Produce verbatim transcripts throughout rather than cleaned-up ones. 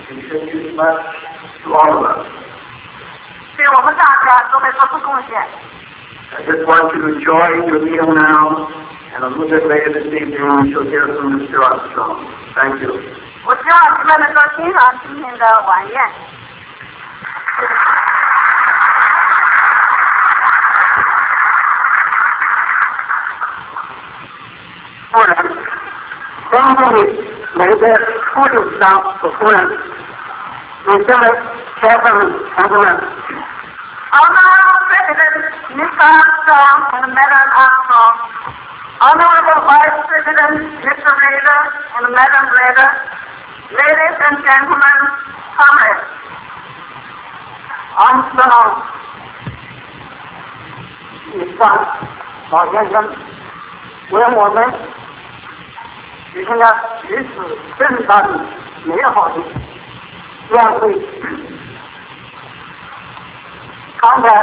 contribute much to all of us. 对我们大家都会做出贡献。 I just want you to enjoy your meal now, and a little bit later this evening we shall hear from Mister Armstrong. Thank you. 我希望你们能够欣赏今天的晚宴。 夫人，皇宫里每个处理上的夫人，你现在采访同志们。 Honorable President Mister Armstrong and Madam Armstrong, Honorable Vice President Mister Rader and Madam Rader, ladies and gentlemen, comrades. Armstrong，以上老先生为我们举行了如此盛大的美好的宴会。刚才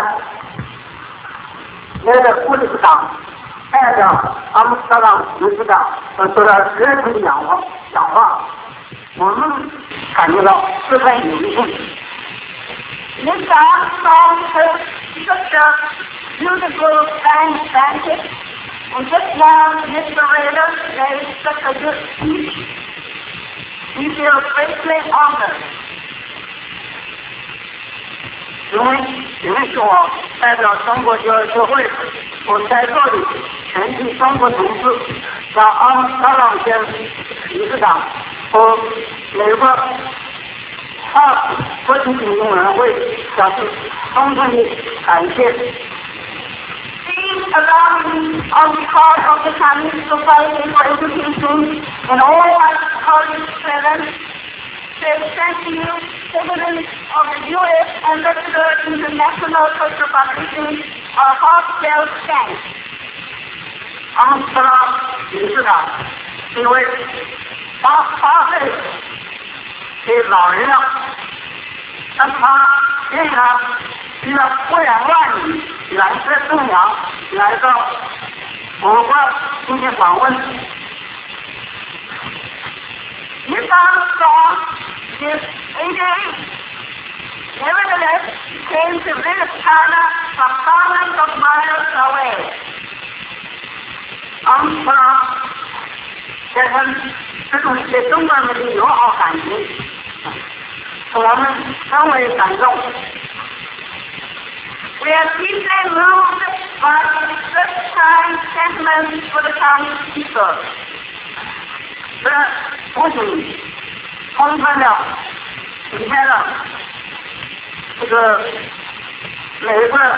那个副理事长代表阿姆斯特朗理事长说了热情的讲话，讲话，我们感觉到十分有意义。 Mister Armstrong has such a beautiful bank banquet, and just now Mister Rader gave such a good speech. We feel greatly honored. 因为因为是我代表中国教育协会，我在这里全体中国同志向阿姆斯特朗先理事长和美国二国际运动员会表示衷诚的感谢。 Please allow me, on behalf of the Chinese Society for Education and all our colleagues present, to extend to you, President of the U S Ambassador International Cultural Foundation, our heartfelt thanks. 阿姆斯特朗理事长因为八八岁的老人了，但他仍然需要不远万里来自中阳来到我国进行访问。 Mister Armstrong is eighty-eight. Nevertheless, he came to visit China from thousands of miles away. 阿姆斯特朗先生这种对中国人的友好感情，使我们更为感动。 We are deeply moved by such kind sentiments for the Chinese people. 这不仅充分了体现了这个美国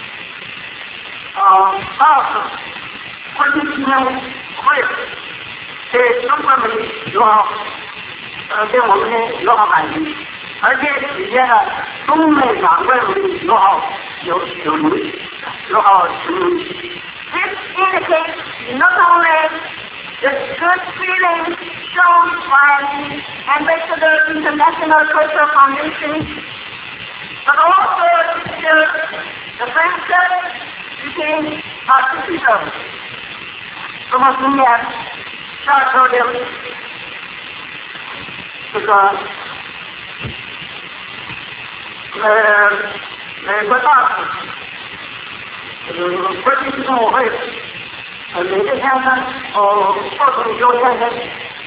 呃二十国际纪念会对中国人的友好，呃对我们的友好感情，而且体现了中美两国人的友好友友谊友好情谊。 This indicates not only the good feeling shown by the Ambassador International Cultural Foundation, but also the, the friendship between our citizens. 那么今年下周的这个呃美国大使，呃国际运动会，呃美国先生，哦鲍总刘先生，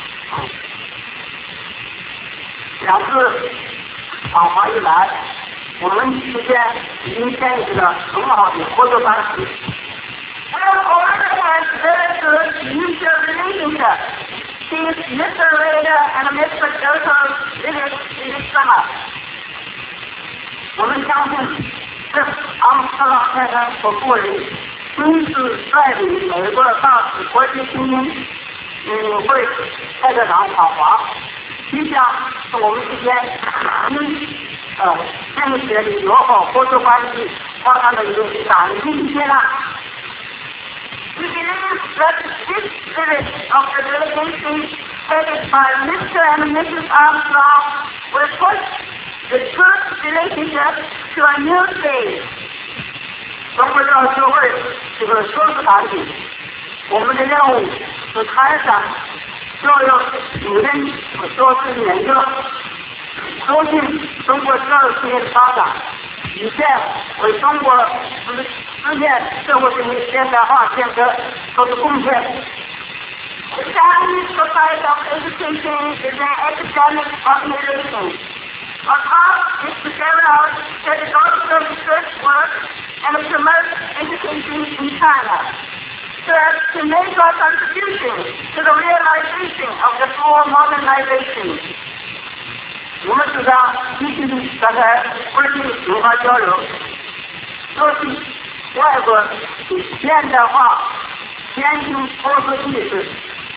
两次访华以来，我们之间已经建立了很好的合作关系。 We have already had very good mutual relationship since Mister Rader and Mister Joseph visit this summer. 我们相信，这阿姆斯特朗先生和夫人亲自率领美国大使国际青年运会代表团访华，必将是我们之间新呃建立起来的友好合作关系发生了一个崭新的阶段。 We believe that this visit of the delegation headed by Mister and Missus Armstrong will put the good relationship to a new stage. 中国教育协会这个硕士团体，我们的任务是开展教育理论和硕士研究， 促进中国第二事业的发展，以便为中国实实现社会主义现代化建设做出贡献。 The Chinese Society of Education is an academic organization. Our task is to carry out pedagogical research work and promote education in China, so as to make our contribution to the realization of the full modernization. 我们主张积极地展开国际文化交流，促进外国现代化、先进科技意识。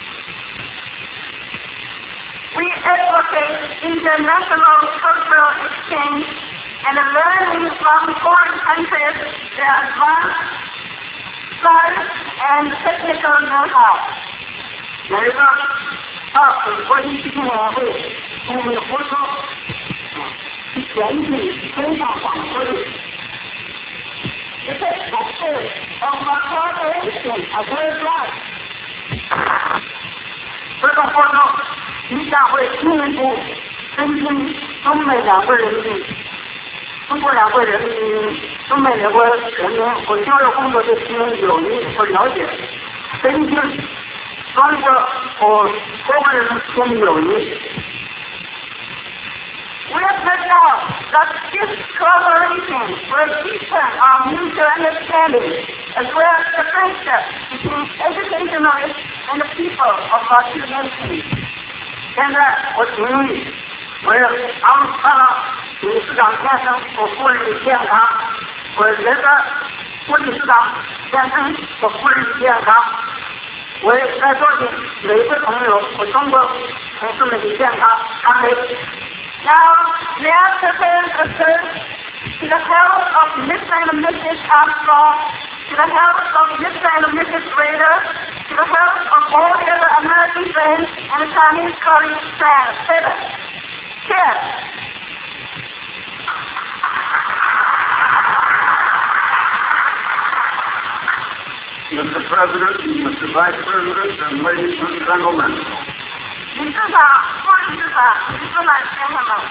We advocate international cultural exchange and learning from foreign countries their advanced science and technical know-how. 有一个二本国际基金委员会通过合作，全体分享反馈。 The success of our cooperation are very bright. 这个活动一将会进一步增进中美两国人民、中国两国人民、中美两国人民和交流工作的亲密友谊和了解，增进中国和中国人民亲密友谊。 We have no doubt that this collaboration will deepen our mutual understanding as well as the friendship between educationalists and the people of our two nations. 现在我提议为了安排理事长先生和妇女健康，为人的妇女市长先生和妇女健康，为在座的每一个朋友和中国同事们的健康安慰。 Now, may I present a toast to the health of Mister and Missus Armstrong, to the health of Mister and Missus Rader, to the health of all the other American friends and Chinese colleagues present. Cheers. Mister President, Mister Vice President, and ladies and gentlemen. 理事长、副理事长、理事长先生们。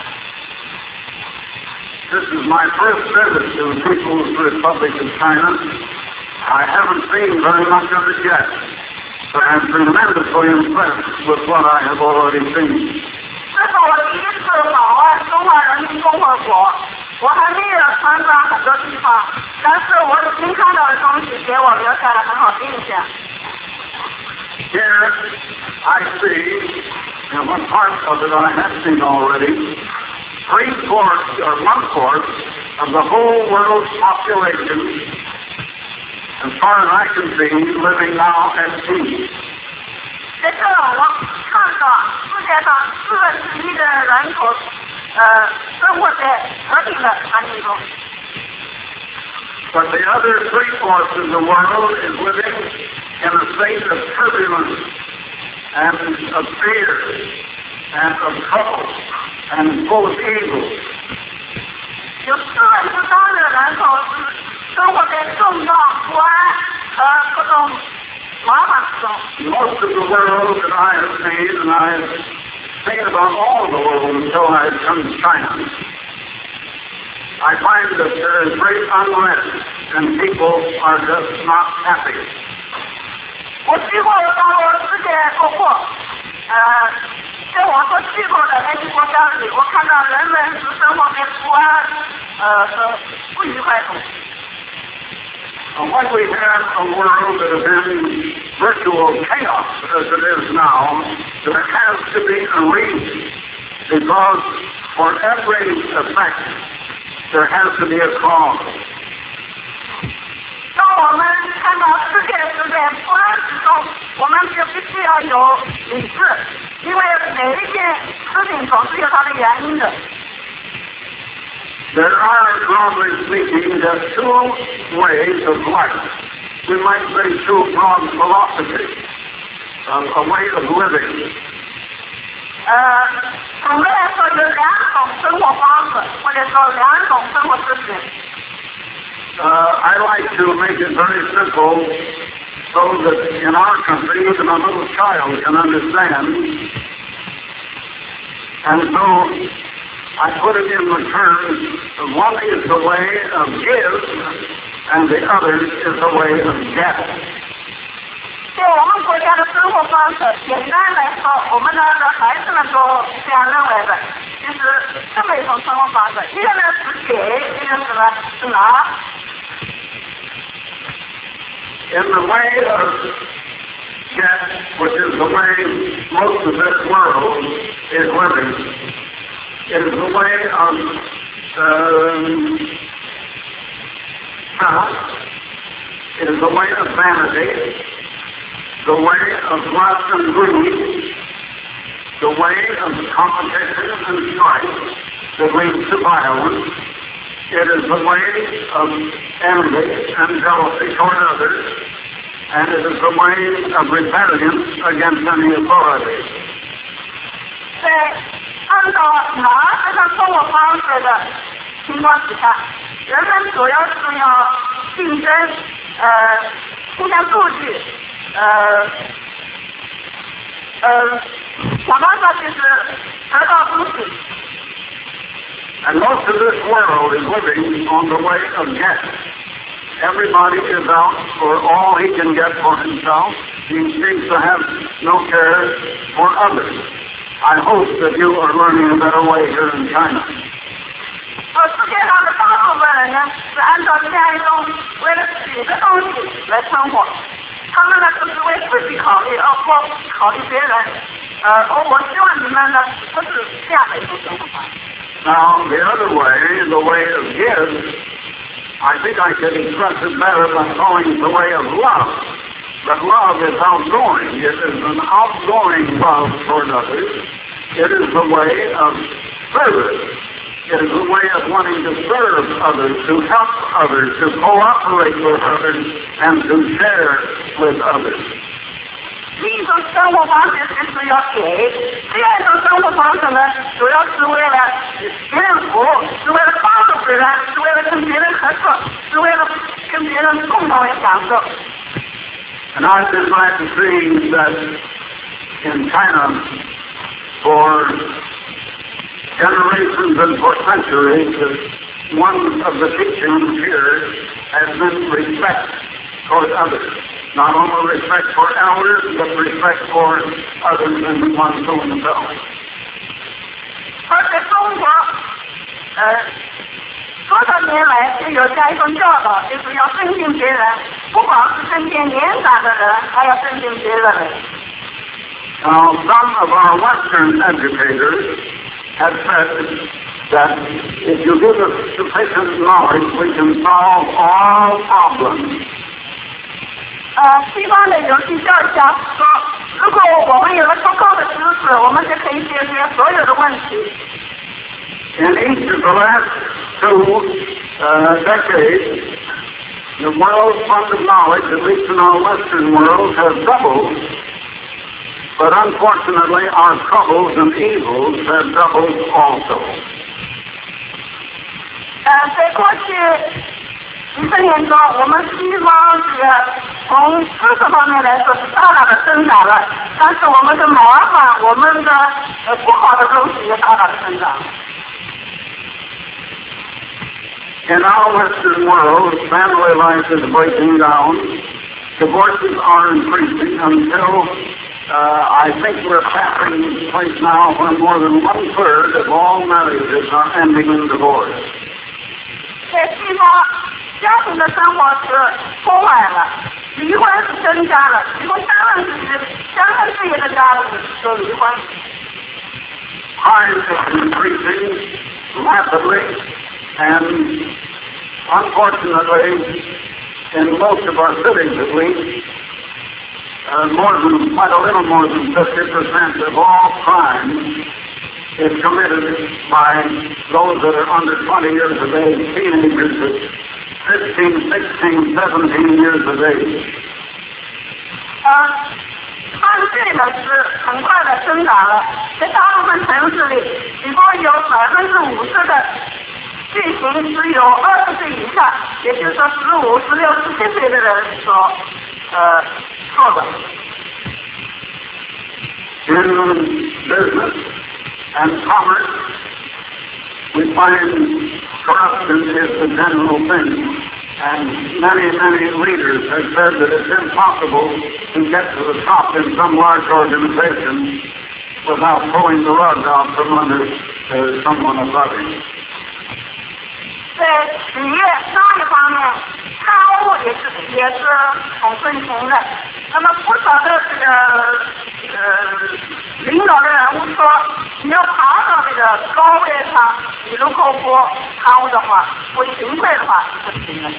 This is my first visit to the People's Republic of China. I haven't seen very much of it yet, but I'm tremendously impressed with what I have already seen. 这是我第一次访问中华人民共和国，我还没有参观很多地方，但是我已经看到的东西给我留下了很好的印象。 Here I see, in one part of it I have seen already, three-fourths or one-fourth of the whole world's population, as far as I can see, living now at peace. 在这我看到世界上四分之一的人口，呃，生活在和平的环境中。 But the other three-fourths of the world is living in a state of turbulence and of fear and of trouble and full of evil. 有四分之三的人口是生活在动荡、不安和各种麻烦之中。 Most of the world that I have seen, and I have seen about all the world until I have come to China, I find that there is great unrest and people are just not happy. 我去过中国世界各国，呃，在我所去过的那些国家里，我看到人们是生活在不安，呃和不愉快中。 When we have a world that is in virtual chaos as it is now, there has to be a reason, because for every effect, there has to be a cause. 当我们看到世界是在不安之中，我们就必须要有理智，因为每一件事情总是有它的原因的。 There are, broadly speaking, just two ways of life. We might say two broad philosophies, um, a way of living. 呃，总的来说有两种生活方式，或者说两种生活姿势。 Uh, I like to make it very simple so that in our country even a little child can understand. And so I put it in the terms of one is the way of give, and the other is the way of get. 对我们国家的生活方式，简单来说，我们的孩子们都这样认为的，就是这么一种生活方式，一个呢是给，一个是呢是拿。 In the way of get, which is the way most of this world is living, it is the way of um, health, it is the way of vanity, the way of lust and greed, the way of competition and strife that leads to violence. It is the way of envy and jealousy toward others, and it is the way of rebellion against any authority. 在按照拿这种生活方式的情况之下，人们主要是要竞争，呃，互相妒忌，呃，呃，想办法就是得到东西。 And most of this world is living on the way of get. Everybody is out for all he can get for himself. He seems to have no care for others. I hope that you are learning a better way here in China. 呃，世界上的大部分人呢是按照这样一种为了自己的东西来生活，他们呢都是为自己考虑，而不考虑别人。呃，而我希望你们呢不是这样的一种生活方式。 Now, the other way, the way of give, I think I can express it better by calling it the way of love. But love is outgoing. It is an outgoing love toward others. It is the way of service. It is a way of wanting to serve others, to help others, to cooperate with others, and to share with others. 第一种生活方式就是要给，第二种生活方式呢，主要是为了别人服务，是为了帮助别人，是为了跟别人合作，是为了跟别人共同来享受。 And I've been glad to see that in China, for generations and for centuries, that one of the teachings here has been respect toward others. Not only respect for elders, but respect for others and one to themselves. 而在中国，呃，多少年来就有这样一种教导，就是要尊敬别人，不光是尊敬年长的人，还要尊敬别人。 Now, some of our Western educators have said that if you give us sufficient knowledge, we can solve all problems. 呃，西方的有些教家说，如果我们有了足够的知识，我们就可以解决所有的问题。 In each of the last two uh, decades, the world's fund of knowledge, at least in our Western world, has doubled. But unfortunately, our troubles and evils have doubled also. 呃，在过去几十年中，我们西方这个从知识方面来说是大大的增长了，但是我们的麻烦，我们的呃不好的东西也大大的增长。 In our Western world, family life is breaking down. Divorces are increasing until uh, I think we're passing the place now where more than one third of all marriages are ending in divorce. 在西方，家庭的生活是充满了，离婚是增加了，几乎三分之一、三分之一的家庭都离婚。 Crime is increasing rapidly, and unfortunately, in most of our cities at least, uh, more than, quite a little more than fifty percent of all crime is committed by those that are under twenty years of age, teenagers of fifteen, sixteen, seventeen years of age. 呃，犯罪呢是很快的增长了，在大部分城市里，几乎有百分之五十的罪行只有二十岁以下，也就是说十五、十六、十七岁的人所呃做的。 In business and commerce, we find corruption is the general thing. And many, many leaders have said that it's impossible to get to the top in some large organization without pulling the rug out from under uh, someone above him. 在企业商业方面，贪污也是也是很盛行的。那么不少的这个呃领导的人物说，你要爬到这个高位上，你如果不贪污的话，不行贿的话，是不行的。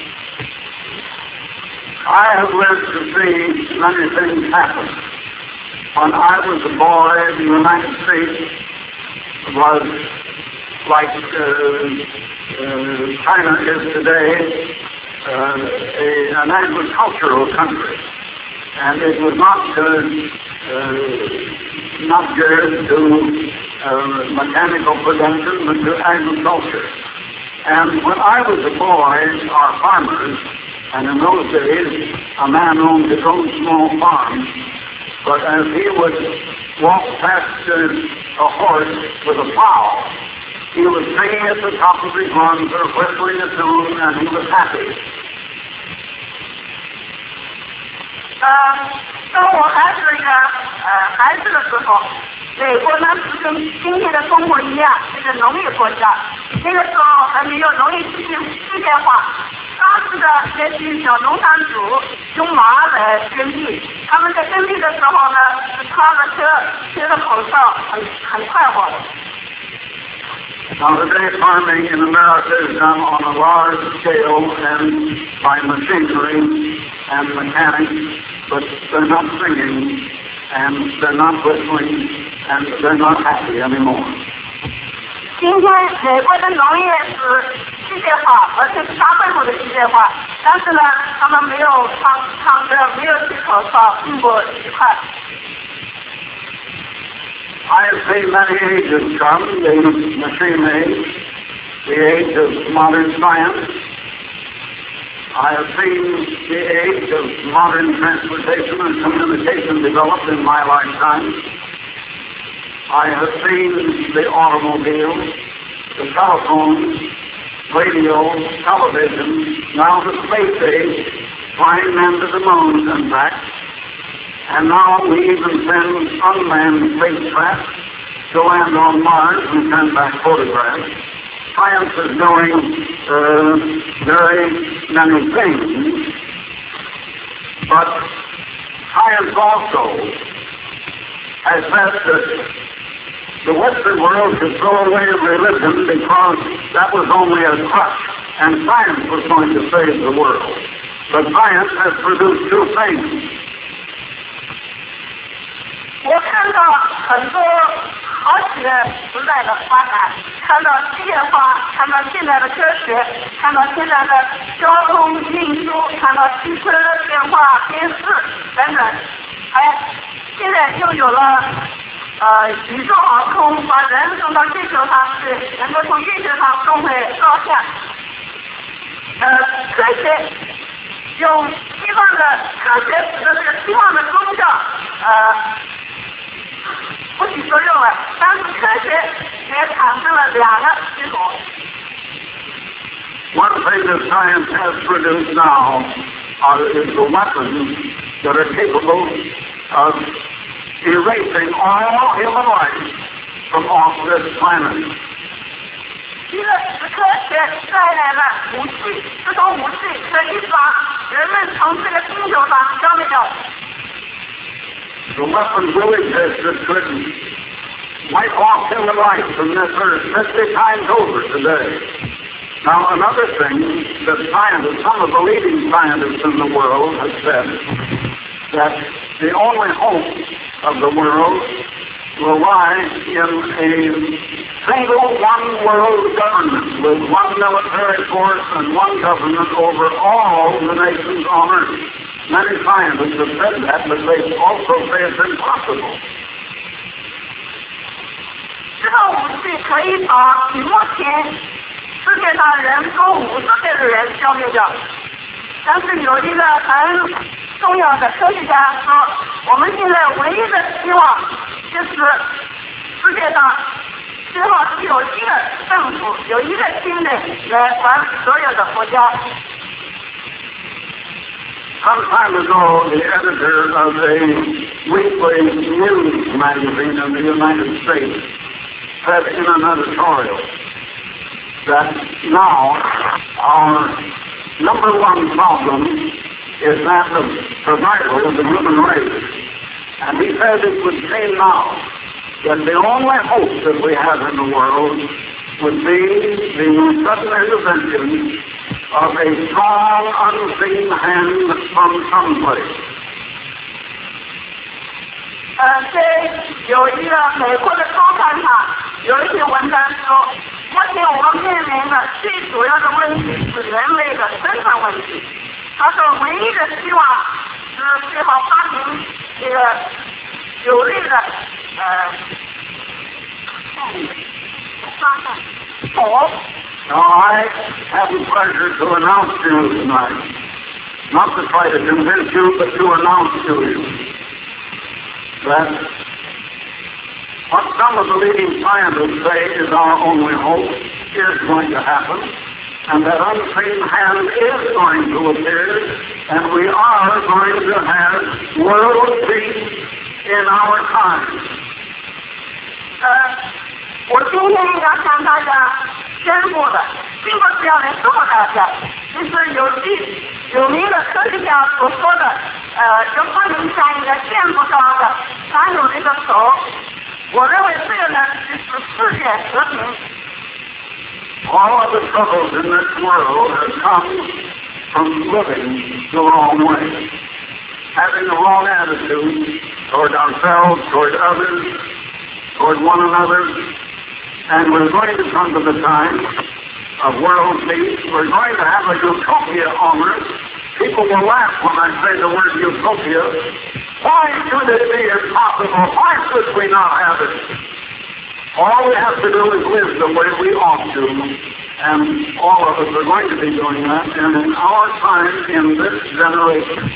I have lived to see many things happen. When I was a boy, the United States was like uh, uh, China is today, uh, a, an agricultural country. And it was not uh, uh, not geared to uh, mechanical production, but to agriculture. And when I was a boy, our farmers, and in those days, a man owned his own small farm, but as he would walk past uh, a horse with a plow, he was singing at the top of his lungs or whistling a tune, and he was happy. 呃，当我还是一个呃孩子的时候，美国呢是跟今天的中国一样，是个农业国家。那个时候还没有农业机械机械化，当时的那些小农场主用马来耕地，他们在耕地的时候呢，是穿着车，贴着口罩，很很快活。 Now today farming in America is done on a large scale and by machinery and mechanics, but they're not singing and they're not whistling and they're not happy anymore. 今天美国的农业是机械化，而且是大规模的机械化，但是呢，他们没有唱唱歌，没有吹口哨，并不愉快。 I have seen many ages come, the machine age, the age of modern science. I have seen the age of modern transportation and communication developed in my lifetime. I have seen the automobile, the telephone, radio, television, now the space age, flying men to the moon and back. And now we even send unmanned spacecraft to land on Mars and send back photographs. Science is doing uh, very many things, but science also has said that the Western world should throw away religion because that was only a crutch, and science was going to save the world. But science has produced two things. 我看到很多好几个时代的发展，看到机械化，看到现在的科学，看到现在的交通运输，看到汽车、电话、电视等等，还现在又有了呃宇宙航空，把人送到月球上去，能够从月球上送回高下。呃，科学用西方的科学使得这个西方的宗教呃。不起作用了，但是科学也产生了两个结果。 One thing that science has produced now are, is the weapons that are capable of erasing all human life from off this planet. 一个是科学带来了武器，这种武器可以把人们从这个星球上消灭掉。 The weapons will exist that could wipe off human life from this earth fifty times over today. Now, another thing that scientists, some of the leading scientists in the world have said, that the only hope of the world will lie in a single one-world government with one military force and one government over all the nations on earth. Many scientists have said that, but they also say it's impossible. 这个武器可以把目前世界上人口五十岁的人消灭掉，但是有一个很重要的科学家说，我们现在唯一的希望就是世界上最后只有一个政府，有一个军队来管理所有的国家。 Some time ago, the editor of a weekly news magazine in the United States said in an editorial that now our number one problem is that of survival of the human race. And he said it would seem now that the only hope that we have in the world would be the sudden intervention of a strong, unseen hand from someplace. 呃，在有一个美国的周刊上有一篇文章说，目前我们面临的最主要的问题是人类的生存问题。他说，唯一的希望是最好发明这个有力的呃，火。 Now, I have the pleasure to announce to you tonight, not to try to convince you, but to announce to you that what some of the leading scientists say is our only hope is going to happen, and that unseen hand is going to appear, and we are going to have world peace in our time. 呃，我今天要向大家宣布的，并不是要来说大家，就是有句有名的科学家所说的，呃，就发明像一个见不着的长有的一个手。我认为这个呢，就是世界和平。 All of the troubles in this world have come from living the wrong way, having the wrong attitude toward ourselves, toward others, toward one another. And we're going to come to the time of world peace. We're going to have a utopia on earth. People will laugh when I say the word utopia. Why should it be impossible? Why should we not have it? All we have to do is live the way we ought to. And all of us are going to be doing that. And in our time, in this generation,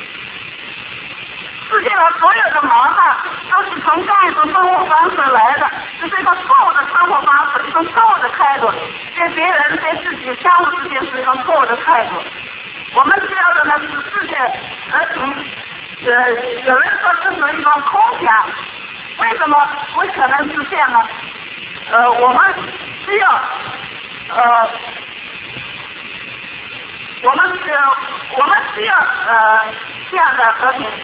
世界上所有的麻烦都是从这样一种生活方式来的，这是一个错误的生活方式，一种错误的态度，对别人对自己相互之间是一种错误的态度。我们需要的呢是世界和平。呃，有人说这是一种空想，为什么不可能实现呢？呃，我们需要，呃，我们需要，我们需要呃这样的和平。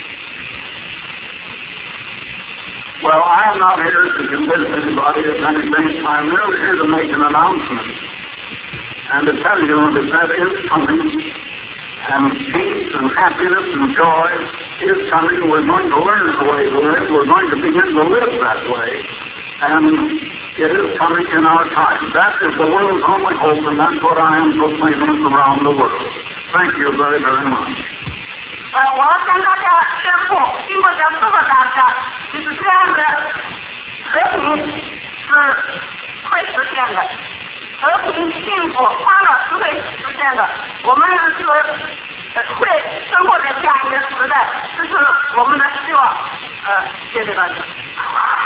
Well, I am not here to convince anybody of anything. I'm really here to make an announcement and to tell you that that is coming, and peace and happiness and joy is coming. We're going to learn the way to live. We're going to begin to live that way, and it is coming in our time. That is the world's only hope, and that's what I am proclaiming around the world. Thank you very, very much. 呃，我要向大家宣布，经过想告诉大家，就是这样的和平是会实现的，和平、幸福、欢乐是会实现的。我们是呃会生活在这样一个时代，这是我们的希望。呃，谢谢大家。